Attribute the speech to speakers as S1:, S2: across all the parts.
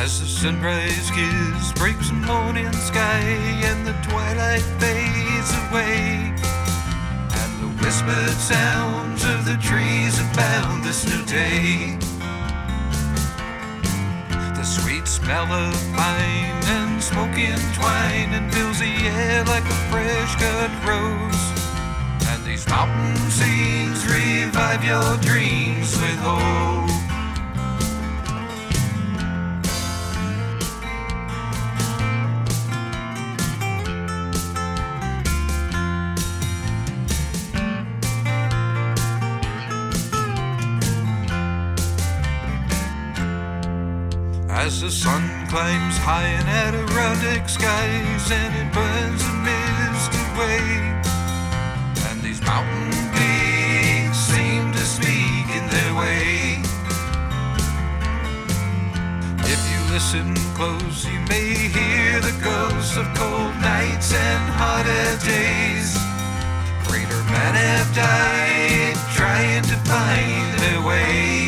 S1: As the sunrise kiss breaks the morning sky and the twilight fades away, and the whispered sounds of the trees abound this new day. The sweet smell of pine and smoking twine and fills the air like a fresh cut rose, and these mountain scenes revive your dreams with hope. As the sun climbs high in Adirondack skies and it burns the mist away, and these mountain peaks seem to speak in their way. If you listen close, you may hear the ghosts of cold nights and harder days. Greater men have died trying to find their way.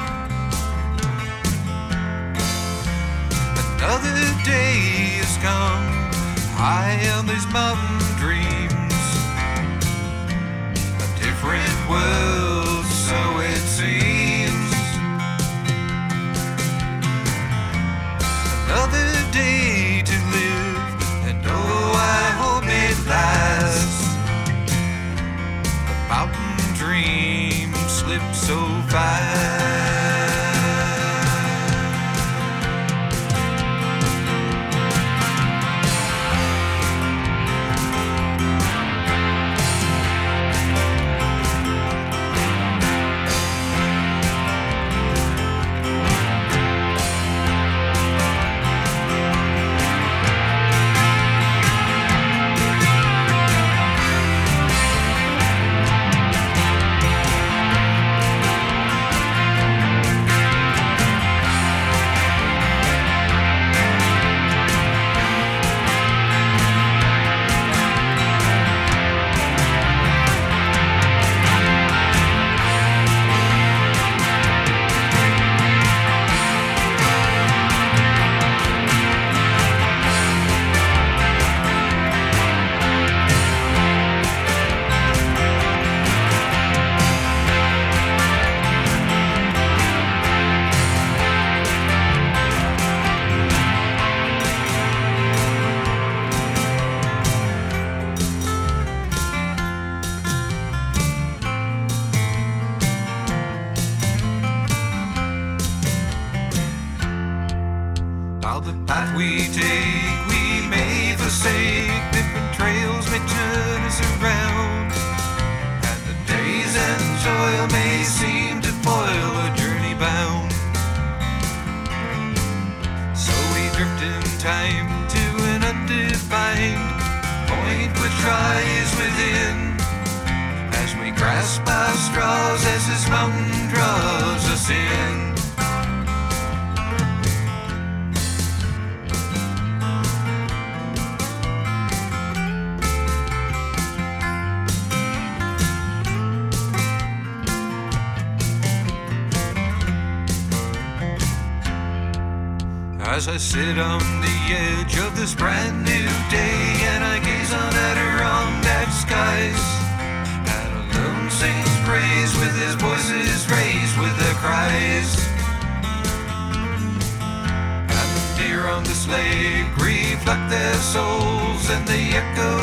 S1: Another day has come, high on these mountain dreams. A different world, so it seems. Another day to live, and oh, I hope it lasts. The mountain dream slips so fast. While the path we take, we may forsake, different trails may turn us around, and the days and toil may seem to foil a journey bound. So we drift in time to an undefined point which lies within, as we grasp our straws as this mountain draws us in. As I sit on the edge of this brand new day and I gaze on Adirondack skies, and a lone sings praise with his voices raised with their cries, and the deer on this lake reflect their souls, and they echo